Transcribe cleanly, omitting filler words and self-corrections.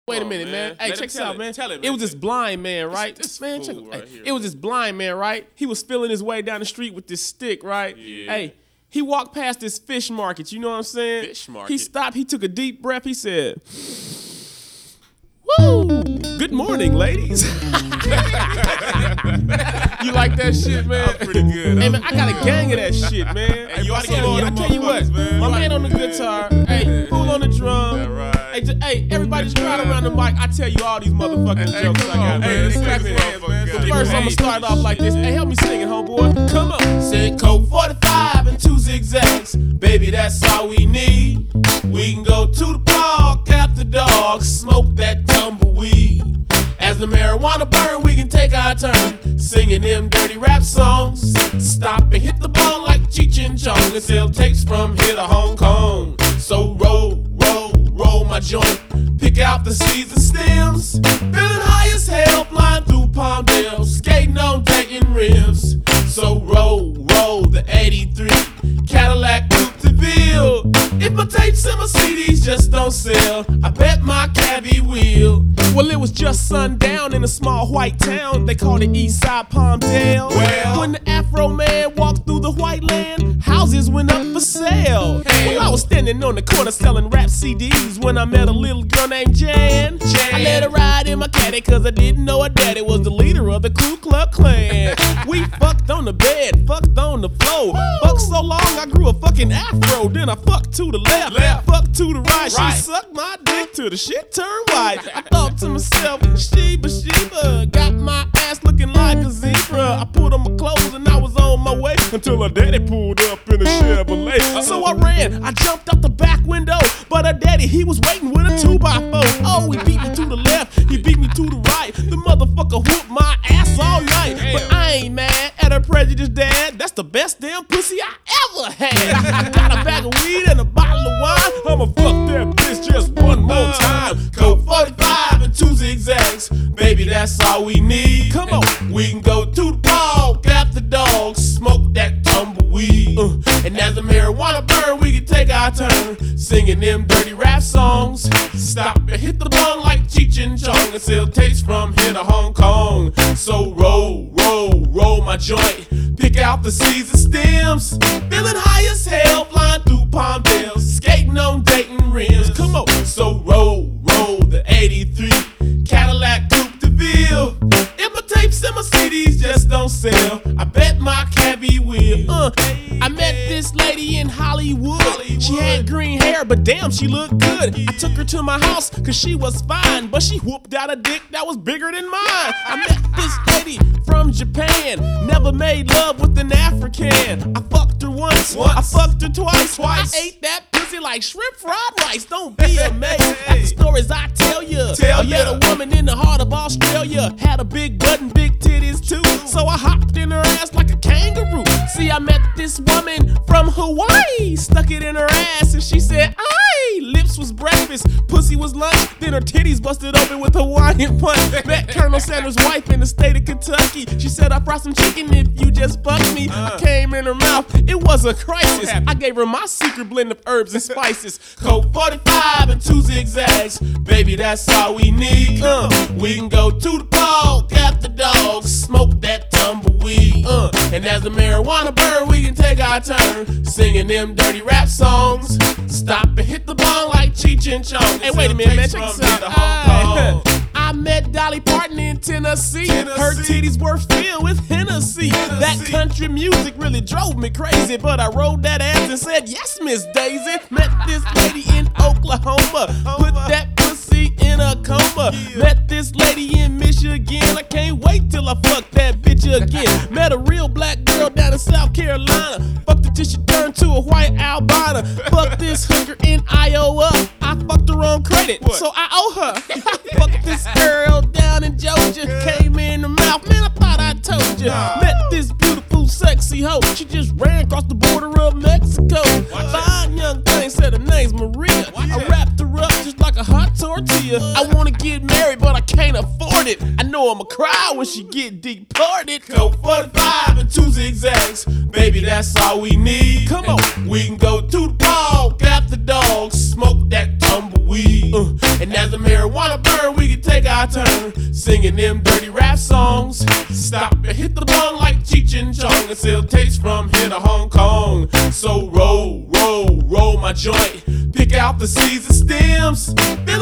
Wait a minute, man. Hey, check this out, man. It was this blind man, right? It was this blind man, right? He was feeling his way down the street with this stick, right? Yeah. Hey, he walked past this fish market, you know what I'm saying? Fish market? He stopped, he took a deep breath, he said, "Woo! Good morning, ladies." You like that shit, man? I'm pretty good. Hey, man, I got a gang of that shit, man. Hey, you oughta get I on tell them you what, motherfuckers, man. my man on the guitar, hey, fool on the drum. That right. Hey, everybody just crowd around the mic. I tell you all these motherfucking jokes I got, man. Hey, Clap your hands, man. So first, I'm gonna start off like this. Hey, help me sing it, homeboy. Come on. Said Coke 45 and 2 zigzags. Baby, that's all we need. We can go to the park after dark, smoke that tumbleweed. As the marijuana burn, we can take our turn singing them dirty rap songs. Stop and hit the ball like Cheech and Chong and sell tapes from here to Hong Kong. So roll, roll, roll my joint. Pick out the seeds and stems. Feeling high as hell, flying through Palmdale, skating on Dayton rims. So roll, roll the 83 Cadillac Coupe de Ville. If my tapes and my CDs just don't sell, I bet my cabbie will. Well, it was just sundown in a small white town. They called it Eastside Palmdale. Well, when the Afro man walked through the white land, houses went up for sale. Well, I was standing on the corner selling rap CDs when I met a little girl named Jan. I let her ride in my caddy cause I didn't know her daddy was the leader of the Ku Klux Klan. We fucked on the bed, fucked on the floor. Fucked so long I grew a fucking afro. Then I fucked to the left, fucked to the right. She sucked my dick till the shit turned white. I thought to myself, Sheba, Sheba, got my ass looking like a zebra. I put on my clothes and I was on my way until her daddy pulled up in a Chevrolet. So I ran, I jumped out the back window, but her daddy, he was waiting with a 2x4. Oh, he beat me to the left, he beat me to the right. The motherfucker whooped my ass all night. But I ain't mad at her prejudiced dad. That's the best damn pussy I ever had. I got a bag of weed and a bottle of wine. I'ma fuck that bitch just one more time. Coke 45 and 2 zigzags. Baby, that's all we need. Come on, we can go to the park after dogs, smoke that tumbleweed. And as the marijuana burn, we can take our turn singing them dirty rap songs. Stop and hit the bong like Cheech and Chong and sell tapes from here to Hong Kong. So roll, roll, roll my joint. Pick out the seeds and stems. Feeling high as hell, flying through Palmdale, skating on Dayton rims. Come on, so roll, roll the 83 Cadillac Coupe de Ville. If my tapes and my CDs just don't sell, I bet my cabbie will. I met this lady in Hollywood. She had green hair, but damn, she looked good. I took her to my house, cause she was fine, but she whooped out a dick that was bigger than mine. I met this lady from Japan, never made love with an African. I fucked her once. I fucked her twice. I ate that pussy like shrimp fried rice. Don't be amazed at the stories I tell you. I met a woman in the heart of Australia, had a big butt and big titties too. So I hopped in her ass like a kangaroo. See, I met this woman from Hawaii, stuck it in her ass and she said, "Aye." Lips was breakfast, pussy was lunch, then her titties busted open with Hawaiian punch. Met Colonel Sanders' wife in the state of Kentucky. She said, "I brought some chicken if you just fuck me." I came in her mouth, it was a crisis. I gave her my secret blend of herbs and spices. Coke 45 and 2 zigzags. Baby, that's all we need. We can go to the park after dogs, smoke that tumbleweed. And as the marijuana burn, we can take our turn singing them dirty rap songs. Stop and hit the bong like Cheech and Chong. Hey, wait a minute, man, check this out. I met Dolly Parton in Tennessee. Her titties were filled with Hennessy. That country music really drove me crazy, but I rolled that ass and said, "Yes, Miss Daisy." Met this lady in Oklahoma, put that pussy in a coma. Met this lady in Michigan, I can't wait till I fuck that bitch again. Met a real black girl down in South Carolina, fucked her till she turned to a white albino. Fucked this hooker in Iowa, I fucked her on credit, so I owe her. Fucked this girl down in Georgia, came in her mouth, man, I thought I told you. Met this beautiful sexy hoe, she just ran across the border of Mexico. Fine young thing, said her name's Maria. I wrapped her up just like a hot tortilla. I wanna get married, but I can't afford it. I know I'ma cry when she get deported. Coke 45 and 2 zigzags. Baby, that's all we need. Come on, we can go to the park after dogs, smoke that tumbleweed. And as the marijuana burn, where we can take our turn, singing them dirty rap songs. Stop and hit the bong like Cheech and Chong and sell tapes from here to Hong Kong. So roll, roll, roll my joint, pick out the seeds and stems.